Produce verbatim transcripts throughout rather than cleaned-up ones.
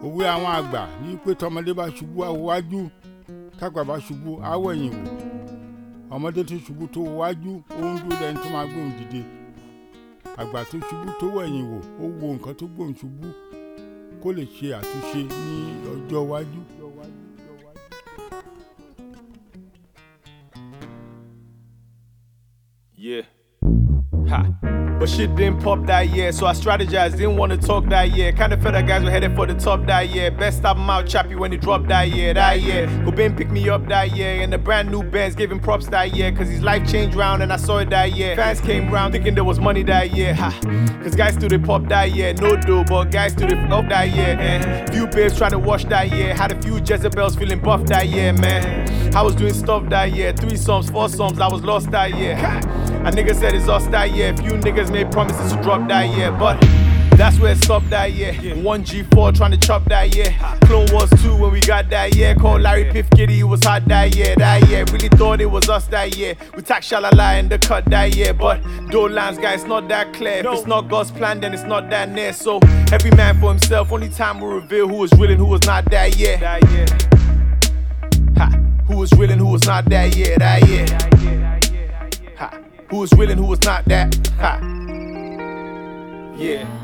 òwe àwọn àgbà ní pé tọmọdé bá ṣubú àwòwájú tágbà bá ṣubú àwẹ̀yìn wò ọmọdé tó ṣubú tó wájú ó ń dúró lẹ́ni tó máa gbóhùn dìde àgbà tó ṣubú tó wẹ̀yìn wò ó wo nǹkan tó gbóhùn ṣubú kó lè ṣe àtúnṣe ní ọjọ́ iwájú. Yeah. Ha. But shit didn't pop that year, so I strategized, didn't want to talk that year. Kinda felt that guys were headed for the top that year. Best album out, Chappie, when he dropped that year, that year. Cobain picked me up that year, and the brand new Benz gave him props that year, cause his life changed round and I saw it that year. Fans came round thinking there was money that year, ha. Cause guys still they pop that year, no dough, but guys still they flop that year, and few babes trying to wash that year. Had a few Jezebels feeling buff that year, man. I was doing stuff that year, three songs, four songs, I was lost that year. A nigga said it's us that year, few niggas made promises to drop that year, but that's where it stopped that year. one G four trying to chop that year. Clone Wars two when we got that year. Called Larry Piff Kitty, it was hot that year, that year. Really thought it was us that year. We tack shalala in the cut that year, but door lines, guys, not that clear. If it's not God's plan, then it's not that near. So every man for himself, only time will reveal who was real and who was not that year. That year. Ha. Who was real and who was not that year, that year. Ha. Who was real and who was not that? Ha. Yeah.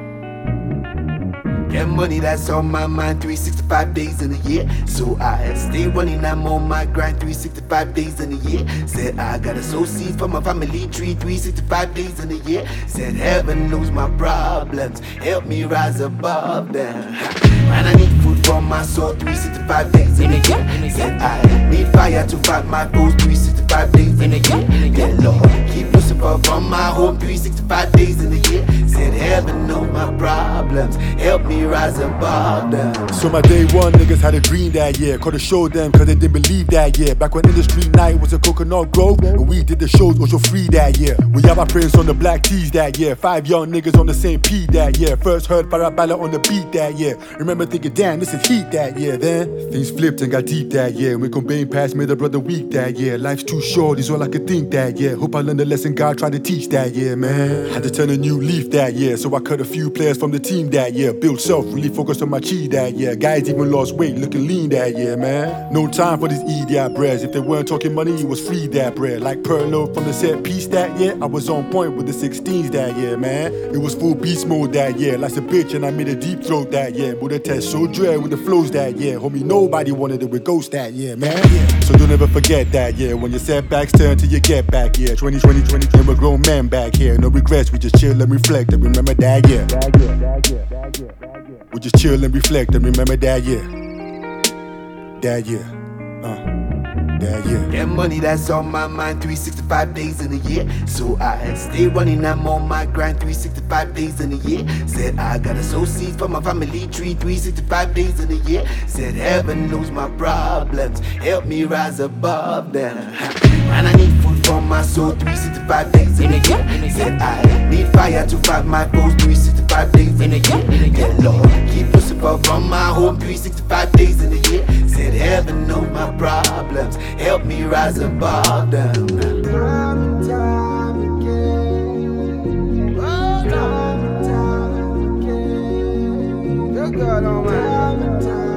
Get money, that's on my mind, three hundred sixty-five days in a year. So I stay running, I'm on my grind, three hundred sixty-five days in a year. Said I gotta sow seeds for my family tree, three hundred sixty-five days in a year. Said heaven knows my problems, help me rise above them. And I need food for my soul, three hundred sixty-five days in a year. Said I need fire to fight my foes, three hundred sixty-five days in a year. Yeah, Lord, keep Lucifer from my home, three hundred sixty-five days in a year. Said heaven knows my problems, help me rise above them. So my day one niggas had a dream that year. Could've showed them cause they didn't believe that year. Back when industry night was a coconut grove, and we did the shows also free that year. We had our prints on the black tees that year. Five young niggas on the same P that year. First heard Parabella on the beat that year. Remember thinking, damn, this is heat that year. Then things flipped and got deep that year. When Cobain passed, made a brother weak that year. Life's too short, is all I could think that year. Hope I learned the lesson God tried to teach that year, man. Had to turn a new leaf that year, so I cut a few players from the team that year. Built self, really focused on my chi that year. Guys even lost weight, looking lean that year, man. No time for these idiot breads. If they weren't talking money, it was free that bread. Like Perlo from the set piece that year, I was on point with the sixteens that year, man. It was full beast mode that year, like a bitch, and I made a deep throat that year. With a test so dread with the flows that year. Homie, nobody wanted it with Ghost that year, man. Yeah. So don't ever forget that year. When your setbacks turn till you get back here. twenty twenty, twenty twenty, we're grown men back here. No regrets, we just chill and reflect and remember that year. That year, that year, that year, that year. We just chill and reflect and remember that year. That year, uh, that year. Get money, that's on my mind, three hundred sixty-five days in a year. So I stay running, I'm on my grind, three hundred sixty-five days in a year. Said I gotta sow seeds for my family tree, three hundred sixty-five days in a year. Said heaven knows my problems, help me rise above them. And I need food for my soul, three hundred sixty-five days in a year. Said I need fire to fight my foes, three hundred sixty-five days in a year. Yeah, Lord, keep Lucifer from my home, three hundred sixty-five days in a year. Said heaven knows my problems, help me rise above them. Time and time again, oh, time and time again, good God Almighty.